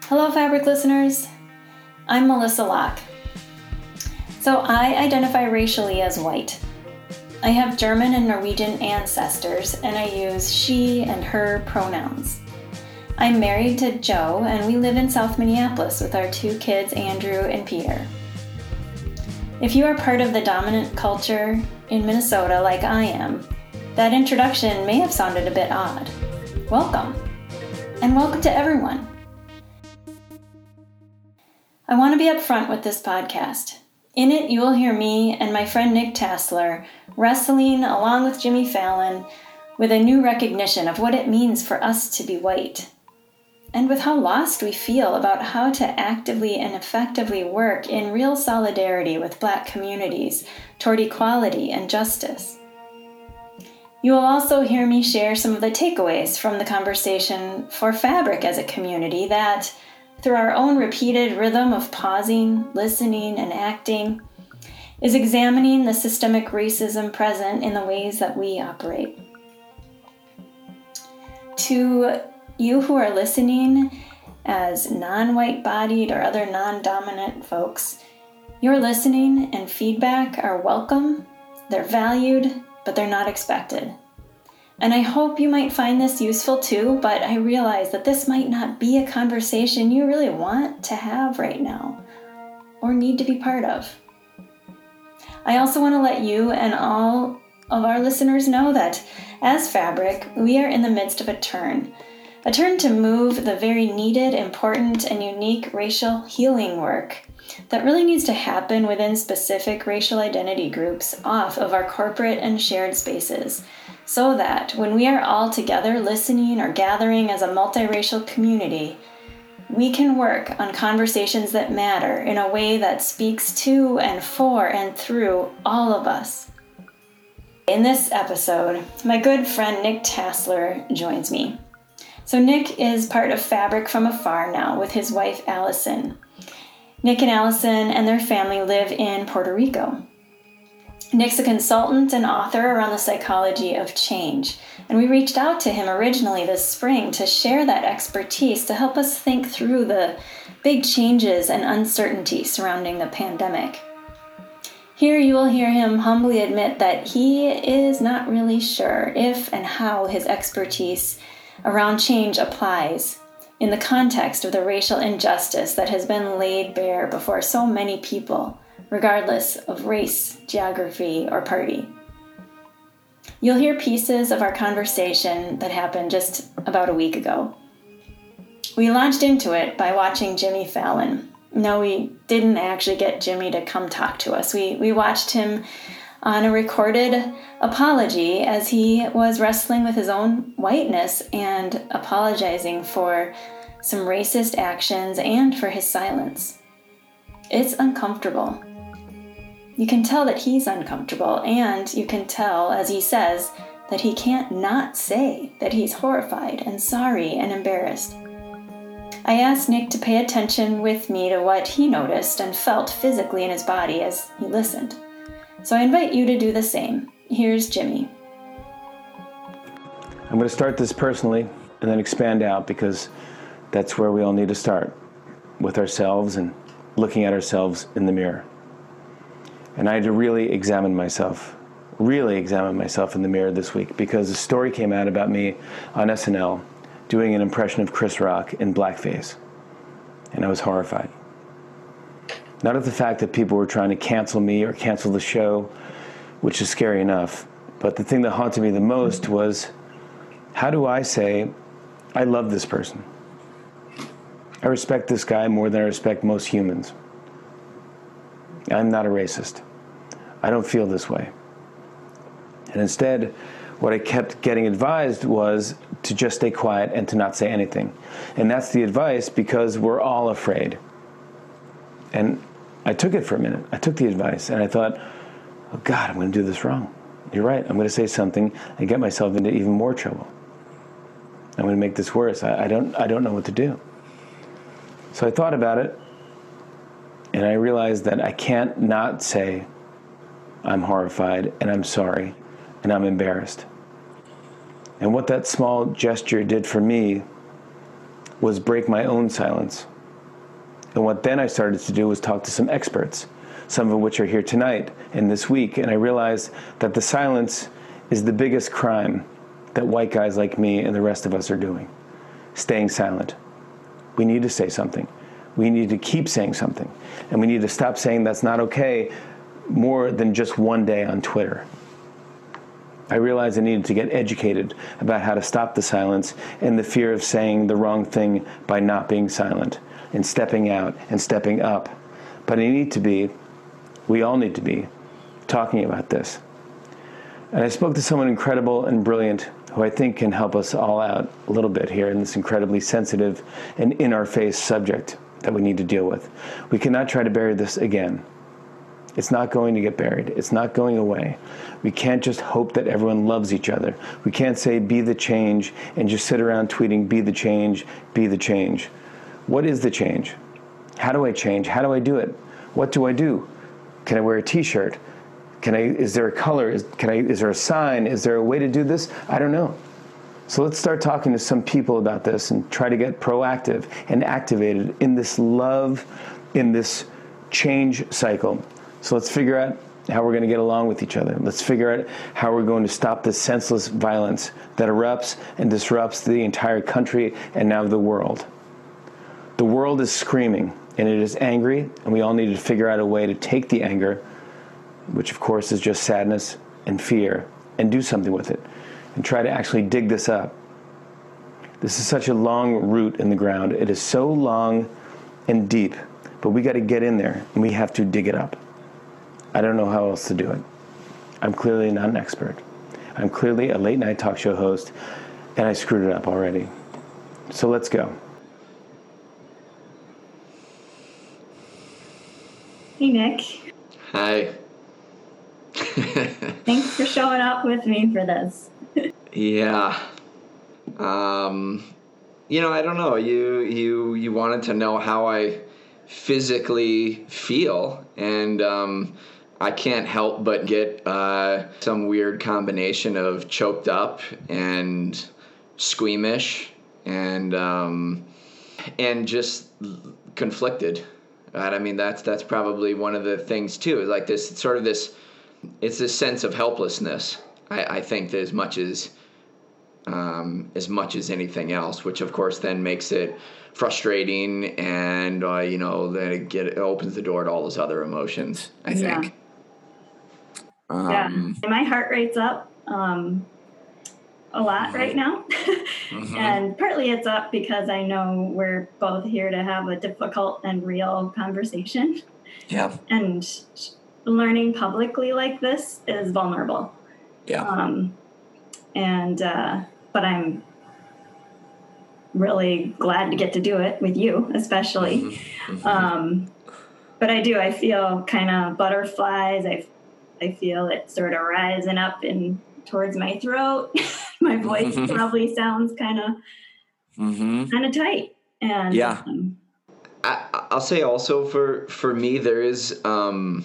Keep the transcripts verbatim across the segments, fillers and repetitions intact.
Hello, Fabric listeners. I'm Melissa Locke. So I identify racially as white. I have German and Norwegian ancestors, and I use she and her pronouns. I'm married to Joe, and we live in South Minneapolis with our two kids, Andrew and Peter. If you are part of the dominant culture in Minnesota like I am, that introduction may have sounded a bit odd. Welcome, and welcome to everyone. I want to be upfront with this podcast. In it, you will hear me and my friend Nick Tassler wrestling along with Jimmy Fallon with a new recognition of what it means for us to be white, and with how lost we feel about how to actively and effectively work in real solidarity with Black communities toward equality and justice. You will also hear me share some of the takeaways from the conversation for Fabric as a community that, through our own repeated rhythm of pausing, listening, and acting, is examining the systemic racism present in the ways that we operate. To you who are listening as non-white bodied or other non-dominant folks, your listening and feedback are welcome, they're valued, but they're not expected. And I hope you might find this useful too, but I realize that this might not be a conversation you really want to have right now or need to be part of. I also want to let you and all of our listeners know that as Fabric, we are in the midst of a turn. A turn to move the very needed, important, and unique racial healing work that really needs to happen within specific racial identity groups off of our corporate and shared spaces, so that when we are all together listening or gathering as a multiracial community, we can work on conversations that matter in a way that speaks to and for and through all of us. In this episode, my good friend Nick Tassler joins me. So Nick is part of Fabric from afar now with his wife Allison. Nick and Allison and their family live in Puerto Rico. Nick's a consultant and author around the psychology of change, and we reached out to him originally this spring to share that expertise to help us think through the big changes and uncertainty surrounding the pandemic. Here you will hear him humbly admit that he is not really sure if and how his expertise around change applies in the context of the racial injustice that has been laid bare before so many people, regardless of race, geography, or party. You'll hear pieces of our conversation that happened just about a week ago. We launched into it by watching Jimmy Fallon. No, we didn't actually get Jimmy to come talk to us. We, we watched him on a recorded apology as he was wrestling with his own whiteness and apologizing for some racist actions and for his silence. It's uncomfortable. You can tell that he's uncomfortable, and you can tell, as he says, that he can't not say that he's horrified and sorry and embarrassed. I asked Nick to pay attention with me to what he noticed and felt physically in his body as he listened. So I invite you to do the same. Here's Jimmy. I'm going to start this personally and then expand out, because that's where we all need to start, with ourselves and looking at ourselves in the mirror. And I had to really examine myself, really examine myself in the mirror this week, because a story came out about me on S N L doing an impression of Chris Rock in blackface. And I was horrified. Not at the fact that people were trying to cancel me or cancel the show, which is scary enough, but the thing that haunted me the most was, how do I say, I love this person? I respect this guy more than I respect most humans. I'm not a racist. I don't feel this way. And instead, what I kept getting advised was to just stay quiet and to not say anything. And that's the advice because we're all afraid. And I took it for a minute. I took the advice and I thought, oh God, I'm going to do this wrong. You're right. I'm going to say something and get myself into even more trouble. I'm going to make this worse. I, I don't I don't know what to do. So I thought about it, and I realized that I can't not say I'm horrified and I'm sorry and I'm embarrassed. And what that small gesture did for me was break my own silence And what then I started to do was talk to some experts, some of which are here tonight and this week. And I realized that the silence is the biggest crime that white guys like me and the rest of us are doing. Staying silent. We need to say something. We need to keep saying something. And we need to stop saying that's not okay more than just one day on Twitter. I realized I needed to get educated about how to stop the silence and the fear of saying the wrong thing by not being silent and stepping out and stepping up. But I need to be, we all need to be, talking about this. And I spoke to someone incredible and brilliant who I think can help us all out a little bit here in this incredibly sensitive and in-our-face subject that we need to deal with. We cannot try to bury this again. It's not going to get buried. It's not going away. We can't just hope that everyone loves each other. We can't say, be the change, and just sit around tweeting, be the change, be the change. What is the change? How do I change? How do I do it? What do I do? Can I wear a t-shirt? Can I, is there a color? Is, can I, is there a sign? Is there a way to do this? I don't know. So let's start talking to some people about this and try to get proactive and activated in this love, in this change cycle. So let's figure out how we're going to get along with each other. Let's figure out how we're going to stop this senseless violence that erupts and disrupts the entire country and now the world. The world is screaming and it is angry, and we all need to figure out a way to take the anger, which of course is just sadness and fear, and do something with it and try to actually dig this up. This is such a long root in the ground. It is so long and deep, but we got to get in there and we have to dig it up. I don't know how else to do it. I'm clearly not an expert. I'm clearly a late night talk show host, and I screwed it up already. So let's go. Hey, Nick. Hi. Thanks for showing up with me for this. Yeah. Um, you know, I don't know. You you you wanted to know how I physically feel, and um, I can't help but get uh, some weird combination of choked up and squeamish and um, and just conflicted. Right? I mean, that's that's probably one of the things too. Is like this sort of this. It's this sense of helplessness. I, I think that as much as um, as much as anything else, which of course then makes it frustrating, and uh, you know, then it get it opens the door to all those other emotions. I think. Yeah. Um, yeah. My heart rate's up um, a lot right now, mm-hmm. and partly it's up because I know we're both here to have a difficult and real conversation. Yeah. And learning publicly like this is vulnerable. Yeah. Um, and, uh, but I'm really glad to get to do it with you, especially. Mm-hmm. Mm-hmm. Um, but I do, I feel kind of butterflies. I, I feel it sort of rising up in towards my throat. My voice Mm-hmm. probably sounds kind of, Mm-hmm. kind of tight. And Yeah. um, I, I'll say also for, for me, there is, um,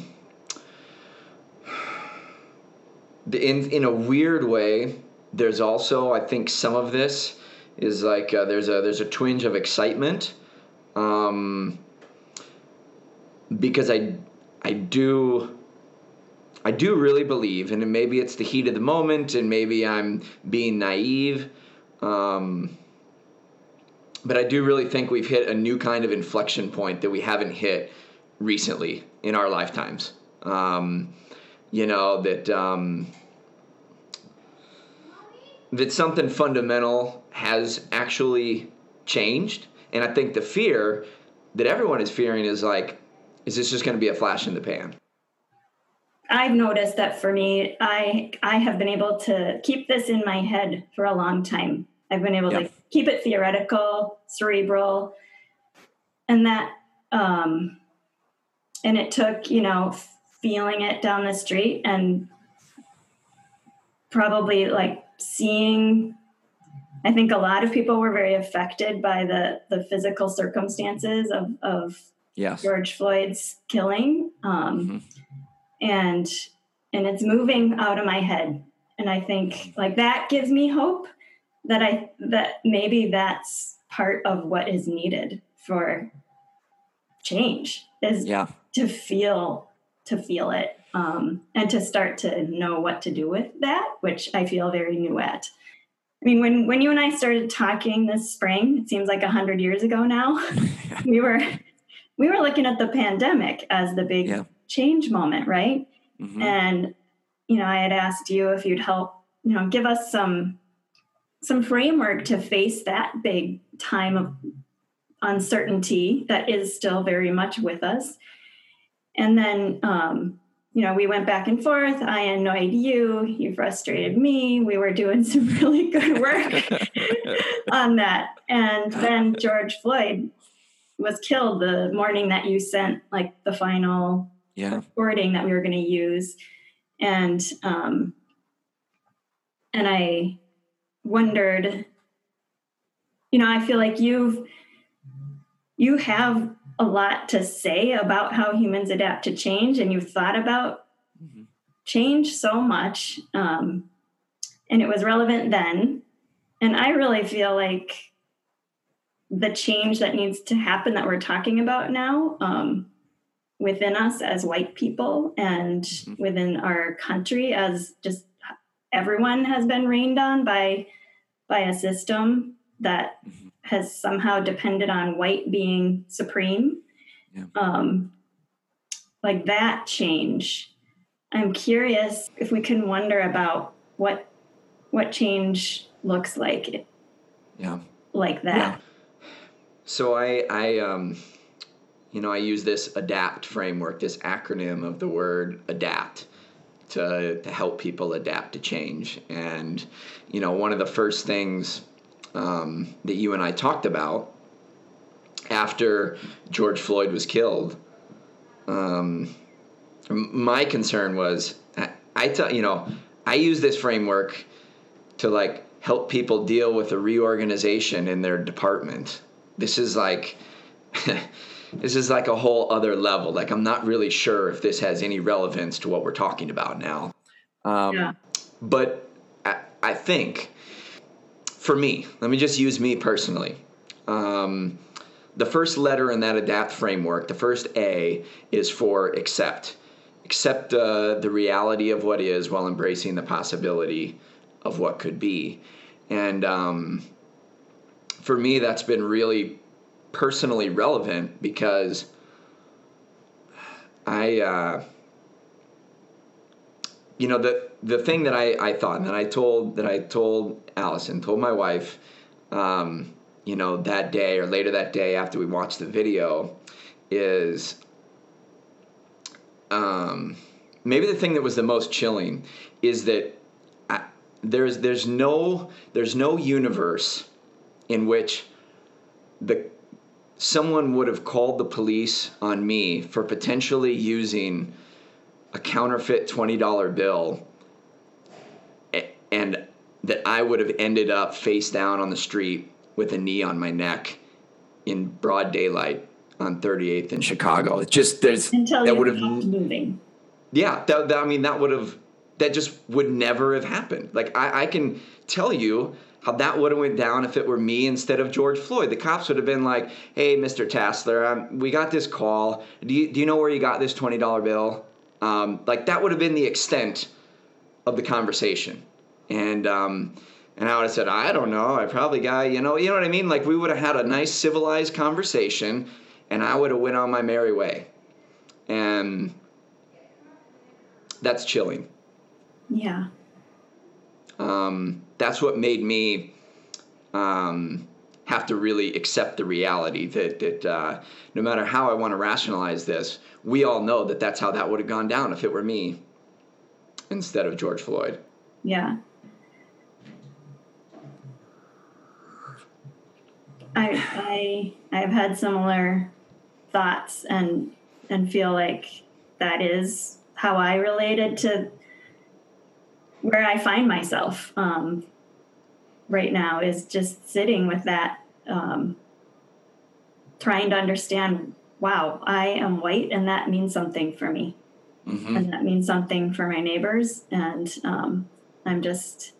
in, in a weird way, there's also, I think some of this is like, uh, there's a, there's a twinge of excitement. Um, because I, I do, I do really believe, and maybe it's the heat of the moment, and maybe I'm being naive, um, but I do really think we've hit a new kind of inflection point that we haven't hit recently in our lifetimes. Um, you know, that um, that something fundamental has actually changed, and I think the fear that everyone is fearing is like, is this just going to be a flash in the pan? I've noticed that for me, I I have been able to keep this in my head for a long time. I've been able Yeah. to keep it theoretical, cerebral, and that, um, and it took, you know, feeling it down the street and probably like seeing, I think a lot of people were very affected by the, the physical circumstances of, of Yes. George Floyd's killing. Um, Mm-hmm. and, and it's moving out of my head. And I think like that gives me hope that I, that maybe that's part of what is needed for, change, is yeah. to feel, to feel it, um, and to start to know what to do with that, which I feel very new at. I mean, when, when you and I started talking this spring, it seems like a hundred years ago now, we were, we were looking at the pandemic as the big yeah. change moment, right? Mm-hmm. And, you know, I had asked you if you'd help, you know, give us some, some framework to face that big time of uncertainty that is still very much with us. And then, um, you know, we went back and forth. I annoyed you. You frustrated me. We were doing some really good work on that. And then George Floyd was killed the morning that you sent like the final yeah. recording that we were going to use. And, um, and I wondered, you know, I feel like you've, you have a lot to say about how humans adapt to change, and you've thought about mm-hmm. change so much. Um, and it was relevant then. And I really feel like the change that needs to happen that we're talking about now, um, within us as white people and mm-hmm. within our country, as just everyone has been rained on by, by a system that mm-hmm. has somehow depended on white being supreme. Yeah. Um, like that change. I'm curious if we can wonder about what, what change looks like. Yeah. Like that. Yeah. So I, I, um, you know, I use this ADAPT framework, this acronym of the word adapt, to, to help people adapt to change. And, you know, one of the first things um, that you and I talked about after George Floyd was killed, um, my concern was, I, I tell, you know, I use this framework to like help people deal with a reorganization in their department. This is like, this is like a whole other level. Like, I'm not really sure if this has any relevance to what we're talking about now. Um, yeah. But I, I think for me, let me just use me personally. Um, the first letter in that ADAPT framework, the first A, is for accept. Accept uh, the reality of what is while embracing the possibility of what could be. And um, for me, that's been really personally relevant because I, uh, you know, the the thing that I, I thought and that I told that I told Allison, told my wife, um, you know, that day or later that day after we watched the video, is um, maybe the thing that was the most chilling is that I, there's there's no there's no universe in which the someone would have called the police on me for potentially using a counterfeit twenty dollar bill, and that I would have ended up face down on the street with a knee on my neck in broad daylight on thirty-eighth in Chicago. It just, there's, Until that you would have, moving. Yeah, that, that, I mean, that would have, that just would never have happened. Like, I, I can tell you how that would have went down if it were me instead of George Floyd. The cops would have been like, hey, Mister Tassler, um, we got this call. Do you, do you know where you got this twenty dollar bill? Um, like, that would have been the extent of the conversation. And um, and I would have said, I don't know. I probably got, you know, you know what I mean? Like, we would have had a nice civilized conversation, and I would have went on my merry way. And that's chilling. Yeah. Um, that's what made me um, have to really accept the reality that, that uh, no matter how I want to rationalize this, we all know that that's how that would have gone down if it were me instead of George Floyd. Yeah. I I I've had similar thoughts and and feel like that is how I related to where I find myself um, right now, is just sitting with that, um, trying to understand, wow, I am white and that means something for me. Mm-hmm. And that means something for my neighbors. And um, I'm just,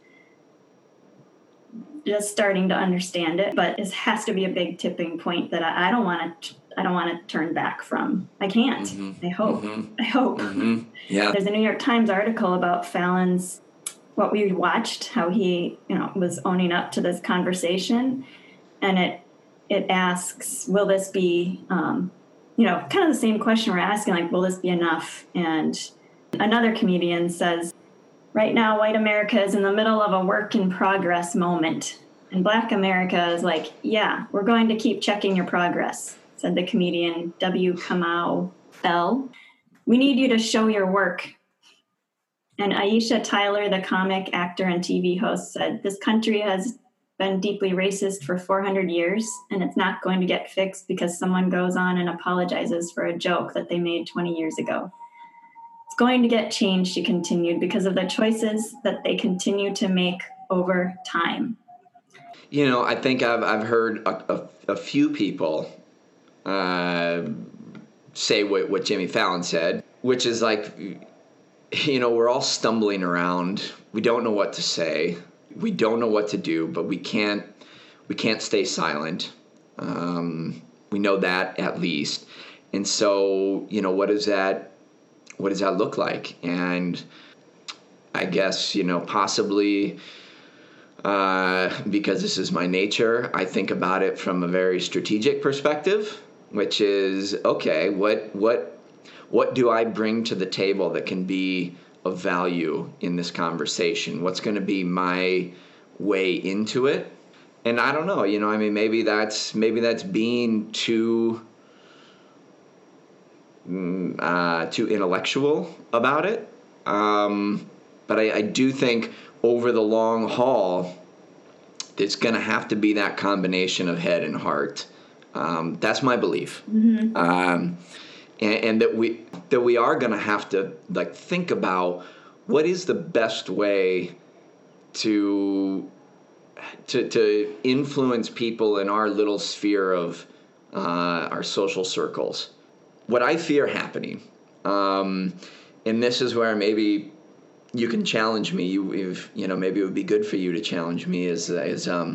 just starting to understand it, but it has to be a big tipping point that I, I don't want to, I don't want to turn back from. I can't. Mm-hmm. I hope. Mm-hmm. I hope. Mm-hmm. Yeah. There's a New York Times article about Fallon's, what we watched, how he, you know, was owning up to this conversation. And it it asks, will this be, um, you know, kind of the same question we're asking, like, will this be enough? And another comedian says, right now, white America is in the middle of a work in progress moment. And Black America is like, yeah, we're going to keep checking your progress, said the comedian W. Kamau Bell. We need you to show your work. And Aisha Tyler, the comic, actor, and T V host, said, this country has been deeply racist for four hundred years, and it's not going to get fixed because someone goes on and apologizes for a joke that they made twenty years ago. It's going to get changed, she continued, because of the choices that they continue to make over time. You know, I think I've I've heard a, a, a few people uh, say what, what Jimmy Fallon said, which is like, you know, we're all stumbling around. We don't know what to say. We don't know what to do, but we can't we can't stay silent. Um, we know that at least. And so, you know, what does that what does that look like? And I guess, you know, possibly Uh, because this is my nature, I think about it from a very strategic perspective, which is, okay, what what what do I bring to the table that can be of value in this conversation? What's going to be my way into it? And I don't know, you know, I mean, maybe that's maybe that's being too uh, too intellectual about it. Um, but I, I do think over the long haul, it's going to have to be that combination of head and heart. Um, that's my belief. Mm-hmm. Um, and, and that we that we are going to have to like think about what is the best way to to to influence people in our little sphere of uh, our social circles. What I fear happening, um, and this is where maybe you can challenge me. You, if, you know, maybe it would be good for you to challenge me. Is is um,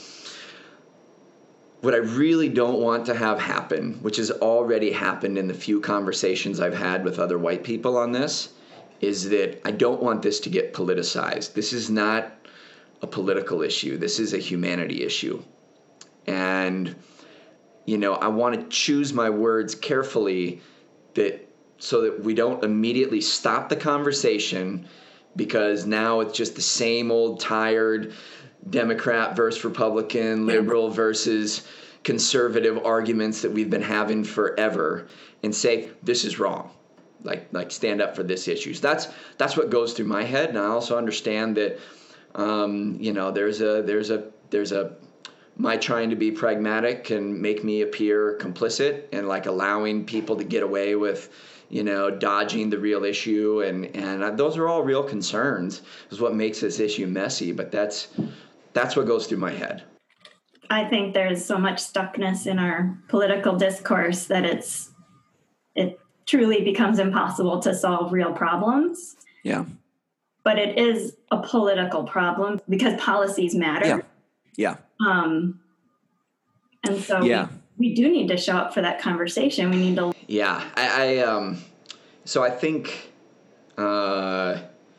what I really don't want to have happen, which has already happened in the few conversations I've had with other white people on this, is that I don't want this to get politicized. This is not a political issue. This is a humanity issue, and you know, I want to choose my words carefully, that so that we don't immediately stop the conversation, because now it's just the same old tired Democrat versus Republican, liberal versus conservative arguments that we've been having forever, and say this is wrong. Like like stand up for this issue. So that's that's what goes through my head, and I also understand that um, you know there's a there's a there's a my trying to be pragmatic can make me appear complicit and like allowing people to get away with, you know, dodging the real issue, and and those are all real concerns. Is what makes this issue messy. But that's that's what goes through my head. I think there's so much stuckness in our political discourse that it's it truly becomes impossible to solve real problems. Yeah. But it is a political problem because policies matter. Yeah. Yeah. Um, and so yeah. we, we do need to show up for that conversation. We need to. Yeah. I, I um, so I think uh,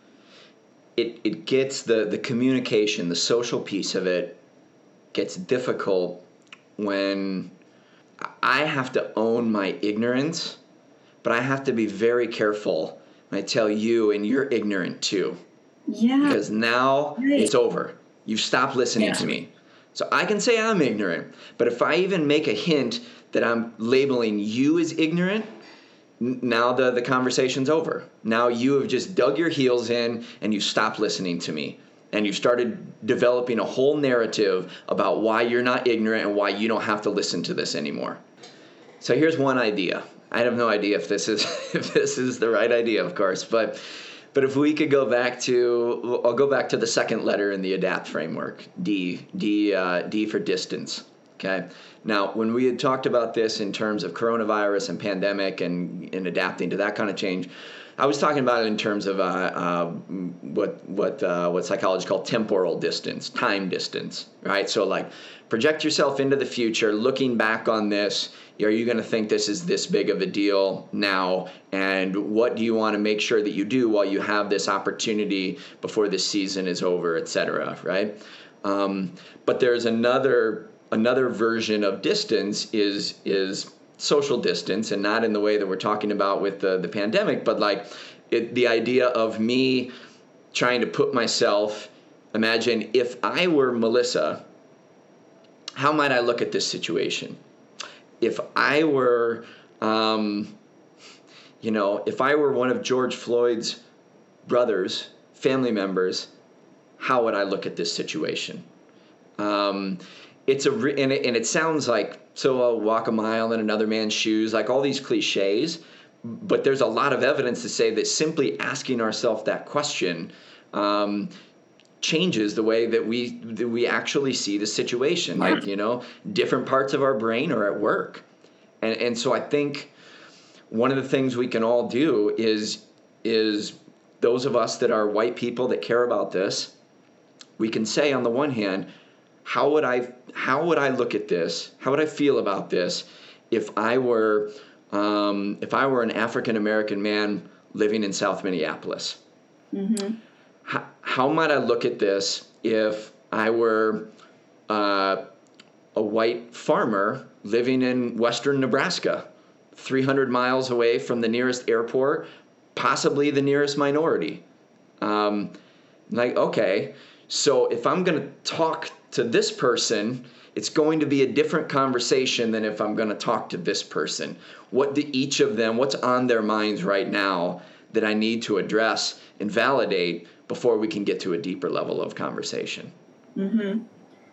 it it gets the, the communication, the social piece of it gets difficult when I have to own my ignorance, but I have to be very careful when I tell you and you're ignorant too. Yeah. Because now right. it's over. You've stopped listening yeah. to me. So I can say I'm ignorant, but if I even make a hint that I'm labeling you as ignorant, n- now the, the conversation's over. Now you have just dug your heels in and you've stopped listening to me. And you've started developing a whole narrative about why you're not ignorant and why you don't have to listen to this anymore. So here's one idea. I have no idea if this is if this is the right idea, of course, but but if we could go back to, I'll go back to the second letter in the ADAPT framework, D, D, uh, D for distance. Okay. Now, when we had talked about this in terms of coronavirus and pandemic and, and adapting to that kind of change, I was talking about it in terms of uh, uh, what what uh, what psychology called temporal distance, time distance, right? So like project yourself into the future, looking back on this. Are you going to think this is this big of a deal now? And what do you want to make sure that you do while you have this opportunity before this season is over, et cetera, right? Um, but there's another another version of distance is is social distance, and not in the way that we're talking about with the, the pandemic, but like it, the idea of me trying to put myself, imagine if I were Melissa, how might I look at this situation? If I were, um, you know, if I were one of George Floyd's brothers, family members, how would I look at this situation? Um, it's a re- and, it, and it sounds like, so I'll walk a mile in another man's shoes, like all these cliches, but there's a lot of evidence to say that simply asking ourselves that question um, changes the way that we that we actually see the situation. Like, you know, different parts of our brain are at work. And and so I think one of the things we can all do is is those of us that are white people that care about this, we can say on the one hand, how would I how would I look at this? How would I feel about this if I were um, if I were an African American man living in South Minneapolis? Mm-hmm. How, how might I look at this if I were uh, a white farmer living in western Nebraska, three hundred miles away from the nearest airport, possibly the nearest minority? Um, like, okay, so if I'm going to talk to this person, it's going to be a different conversation than if I'm going to talk to this person. What do each of them, what's on their minds right now that I need to address and validate before we can get to a deeper level of conversation? Mm-hmm.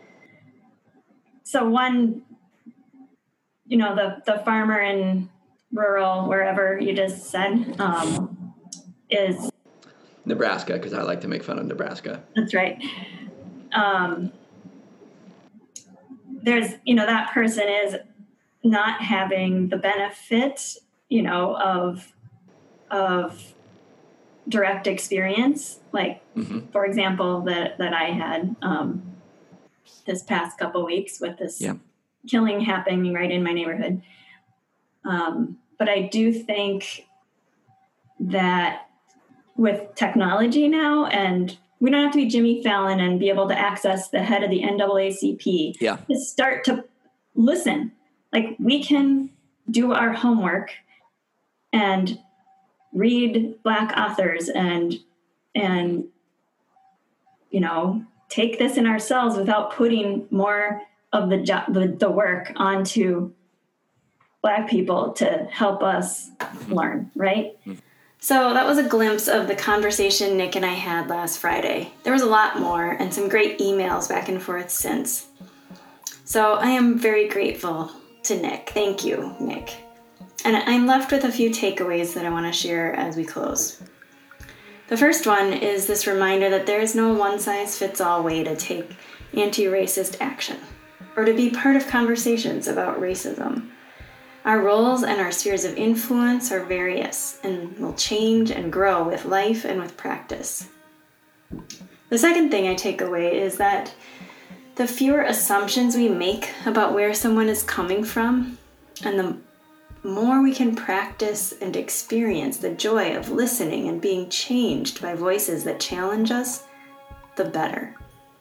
So one, you know, the, the farmer in rural, wherever you just said, um, is... Nebraska, because I like to make fun of Nebraska. That's right. Um, there's, you know, that person is not having the benefit, you know, of, of direct experience. Like, mm-hmm. for example, that, that I had um, this past couple weeks with this yeah. killing happening right in my neighborhood. Um, but I do think that with technology now, and we don't have to be Jimmy Fallon and be able to access the head of the N double A C P yeah. to start to listen. Like, we can do our homework and read Black authors and, and, you know, take this in ourselves without putting more of the job, the, the work onto Black people to help us learn, right? So that was a glimpse of the conversation Nick and I had last Friday. There was a lot more and some great emails back and forth since. So I am very grateful to Nick. Thank you, Nick. And I'm left with a few takeaways that I want to share as we close. The first one is this reminder that there is no one-size-fits-all way to take anti-racist action or to be part of conversations about racism. Our roles and our spheres of influence are various and will change and grow with life and with practice. The second thing I take away is that the fewer assumptions we make about where someone is coming from, and the more we can practice and experience the joy of listening and being changed by voices that challenge us, the better.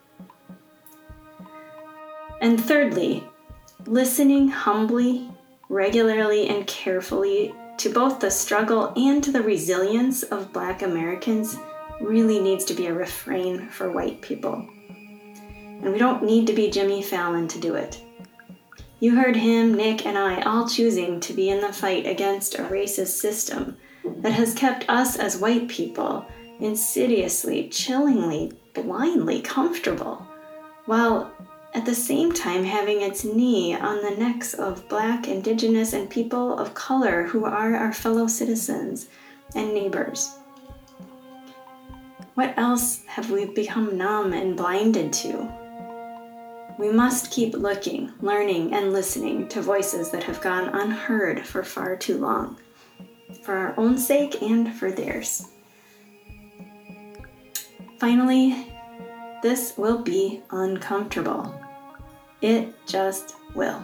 And thirdly, listening humbly, regularly and carefully to both the struggle and to the resilience of Black Americans really needs to be a refrain for white people. And we don't need to be Jimmy Fallon to do it. You heard him, Nick, and I all choosing to be in the fight against a racist system that has kept us as white people insidiously, chillingly, blindly comfortable, while at the same time having its knee on the necks of Black, Indigenous, and people of color who are our fellow citizens and neighbors. What else have we become numb and blinded to? We must keep looking, learning, and listening to voices that have gone unheard for far too long. for our own sake and for theirs. Finally, this will be uncomfortable. It just will.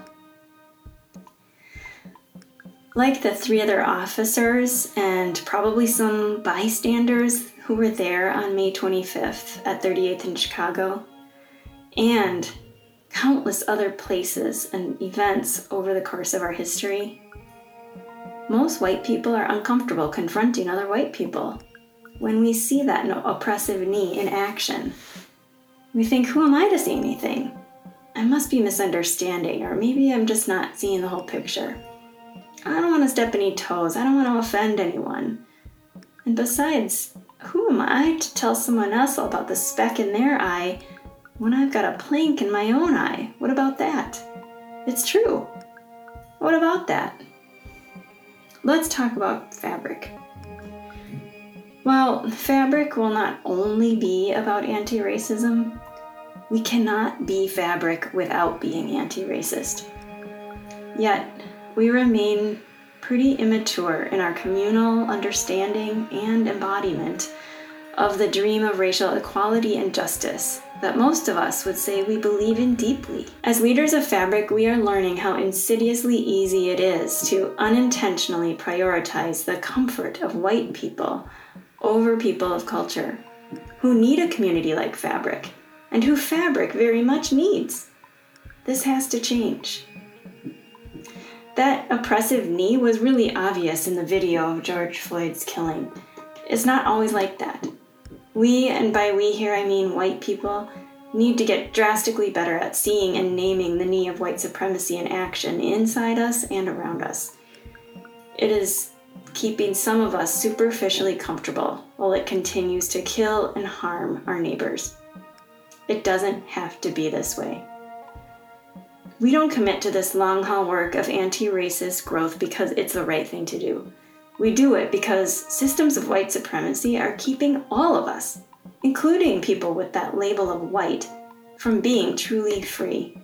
Like the three other officers and probably some bystanders who were there on May twenty-fifth at thirty-eighth in Chicago, and countless other places and events over the course of our history, most white people are uncomfortable confronting other white people. When we see that oppressive knee in action, we think, who am I to say anything? I must be misunderstanding, or maybe I'm just not seeing the whole picture. I don't want to step any toes. I don't want to offend anyone. And besides, who am I to tell someone else about the speck in their eye when I've got a plank in my own eye? What about that? It's true. What about that? Let's talk about fabric. While fabric will not only be about anti-racism, we cannot be fabric without being anti-racist. Yet, we remain pretty immature in our communal understanding and embodiment of the dream of racial equality and justice that most of us would say we believe in deeply. As leaders of fabric, we are learning how insidiously easy it is to unintentionally prioritize the comfort of white people over people of culture who need a community like fabric and who fabric very much needs. This has to change. That oppressive knee was really obvious in the video of George Floyd's killing. It's not always like that. We, and by we here I mean white people, need to get drastically better at seeing and naming the knee of white supremacy in action inside us and around us. It is keeping some of us superficially comfortable while it continues to kill and harm our neighbors. It doesn't have to be this way. We don't commit to this long-haul work of anti-racist growth because it's the right thing to do. We do it because systems of white supremacy are keeping all of us, including people with that label of white, from being truly free.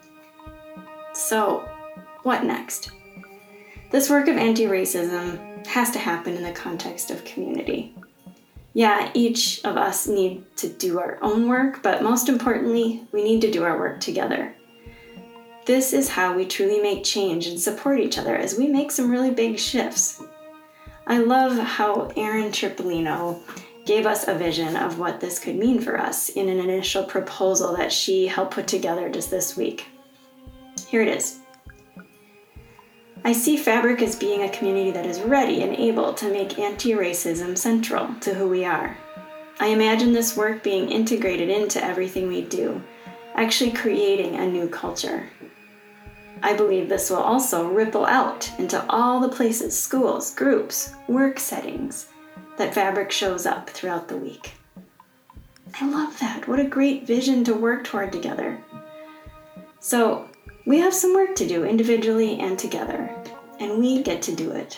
So, what next? This work of anti-racism has to happen in the context of community. Yeah, each of us need to do our own work, but most importantly, we need to do our work together. This is how we truly make change and support each other as we make some really big shifts. I love how Erin Tripolino gave us a vision of what this could mean for us in an initial proposal that she helped put together just this week. Here it is. I see Fabric as being a community that is ready and able to make anti-racism central to who we are. I imagine this work being integrated into everything we do, actually creating a new culture. I believe this will also ripple out into all the places, schools, groups, work settings that Fabric shows up throughout the week. I love that. What a great vision to work toward together. So we have some work to do individually and together, and we get to do it.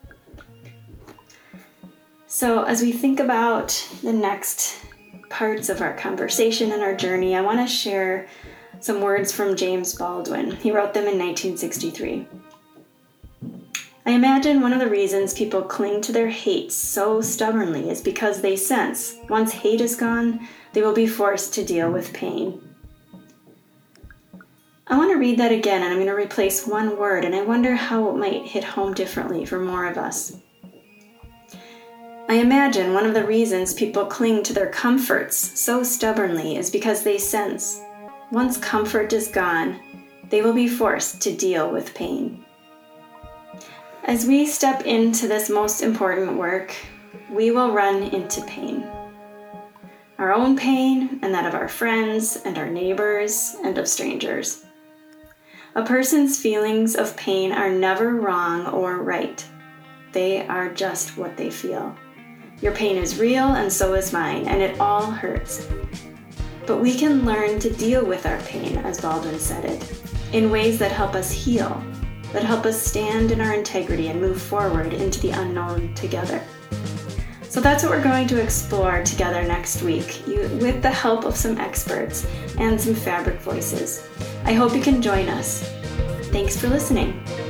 So as we think about the next parts of our conversation and our journey, I want to share some words from James Baldwin. He wrote them in nineteen sixty-three. I imagine one of the reasons people cling to their hates so stubbornly is because they sense, once hate is gone, they will be forced to deal with pain. I want to read that again, and I'm going to replace one word, and I wonder how it might hit home differently for more of us. I imagine one of the reasons people cling to their comforts so stubbornly is because they sense, once comfort is gone, they will be forced to deal with pain. As we step into this most important work, we will run into pain. Our own pain, and that of our friends, and our neighbors, and of strangers. A person's feelings of pain are never wrong or right. They are just what they feel. Your pain is real, and so is mine, and it all hurts. But we can learn to deal with our pain, as Baldwin said it, in ways that help us heal, that help us stand in our integrity and move forward into the unknown together. So that's what we're going to explore together next week, you, with the help of some experts and some Fabric voices. I hope you can join us. Thanks for listening.